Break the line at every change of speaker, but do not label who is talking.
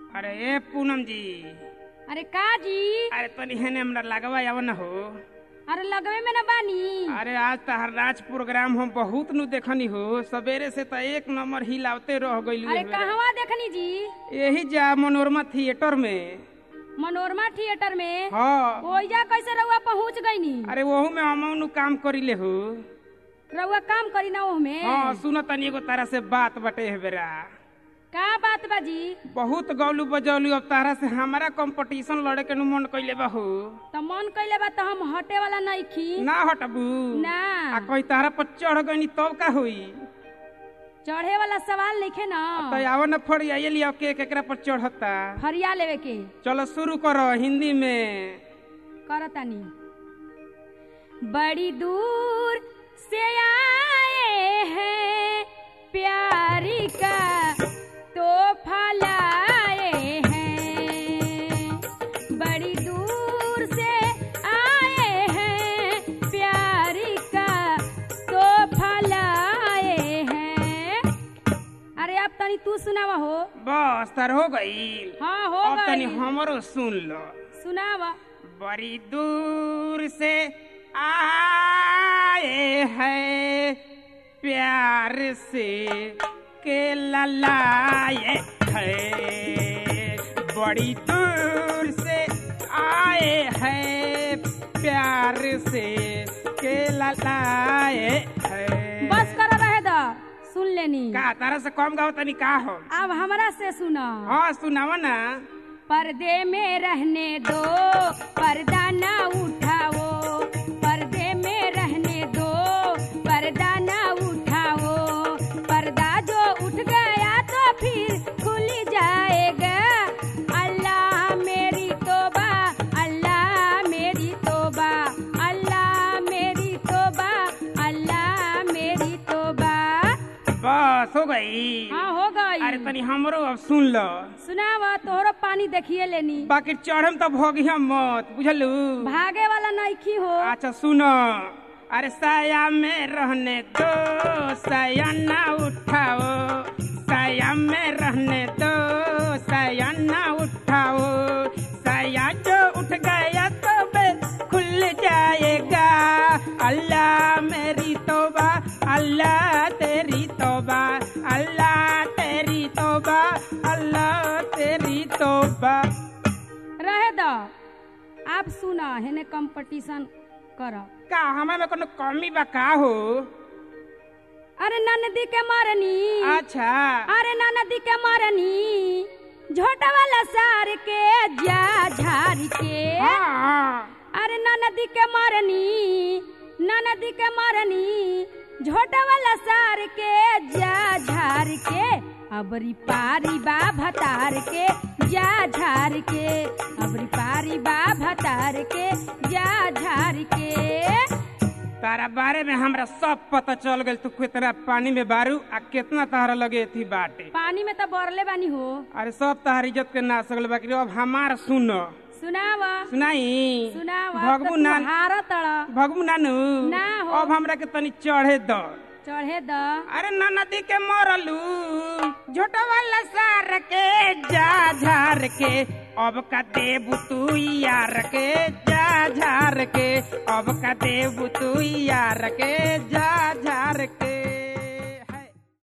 अरे ए पूनम जी।
अरे का जी?
अरे तनी हेने हमरा लगवा आव न हो।
अरे लगवे में न बानी।
अरे आज तहर राज प्रोग्राम हम बहुत नु देखनी हो। सवेरे से तो एक नंबर हिलावते रह गइलू।
अरे कहवा देखनी जी?
यही जा मनोरमा थिएटर में।
मनोरमा थिएटर में?
हाँ।
ओइजा कैसे रउआ पहुँच गईनी?
अरे वहू में हम काम करीले हो।
रउआ काम करी ना ओह में?
हाँ सुनो तनी एगो तारा से बात बटे है बेरा।
का बात बा जी?
बहुत गौलू बजौलू अब तारा से हमारा कंपटीशन लड़े के मन कइले बा हो।
तो मन कइले बा तो हम हटे वाला नहीं खी
ना हटबू
ना।
आ कहीं तारा पर चढ़ गई तब का होई?
चढ़े वाला सवाल नहीं खे ना।
तो आव न फड़ी आइए लिया के केकरा पर चढ़ता।
फरिया लेवे के।
चलो शुरू करो हिंदी में।
करतानी। बड़ी दूर से आए हैं प्यारी का तोहफा लाए हैं। बड़ी दूर से आए हैं प्यारी का तोहफा लाए हैं। अरे अब तनी तू सुनावा हो।
बस तार हो गई।
हाँ हो
अब तनी
गई।
हमरो सुन लो।
सुनावा।
बड़ी दूर से आए हैं प्यार से के ललाए है। बड़ी दूर से आए हैं प्यार से के ललाए है।
बस कर रहे दा सुन लेनी।
का तारा से कम गाओ तनी का हो।
अब हमरा से सुना।
हाँ सुनावा ना।
पर्दे में रहने दो पर्दा ना उठाओ। पर्दे में रहने दो पर्दा ना उठाओ। पर्दा जो उठ गया तो फिर खुल जाएगा। अल्लाह मेरी तौबा अल्लाह मेरी तौबा अल्लाह मेरी तौबा अल्लाह मेरी तौबा।
बस हो गई।
हाँ हो गई।
अरे तनी हमरो अब सुन लो।
सुनावा तोहरो पानी देखिए लेनी।
बाकी चढ़म तो भोगिया मत बुझलू।
भागे वाला नइखी हो।
अच्छा सुनो। अरे साया में रहने दो साया ना उठाओ। साया में रहने दो साया ना उठाओ। साया जो उठ गया तो खुल जाएगा। अल्लाह मेरी तौबा अल्लाह तेरी तौबा अल्लाह तेरी तौबा अल्लाह तेरी तौबा।
रहे दो। आप सुना हेने कंपटीशन करो।
का हमारे में कोनो कमी बा का हो?
अरे ननदी के मारनी।
अच्छा।
अरे ननदी के मारनी झोटा वाला सार के जा झार के।
हाँ।
अरे ननदी के मारनी ननदी के मारनी झोटा वाला सार के जा झार के। अबरी पारी बा भतार के जा झार के। अबरी पारी बा भतार के जा झार के।
तारा बारे में हमरा सब पता चल गई। तू कितना पानी में बारू आ कितना तारा लगे थी बाटे।
पानी में तो बरले बानी हो।
अरे सब तार इज्जत के ना सकल बाकी अब हमार सुनो।
सुनावा।
सुनाई।
सुनावा।
भगबू
तो
ना
हारा तड़ा।
भगबू नानू
ना हो।
अब हमरा के तनी चढ़े दो।
चढ़े द।
अरे नदी के मरलू झोटा वाला सार के जा झार के। अब का देबू तू यार के जा झार के। अब का देबू तू यार के जा झार के।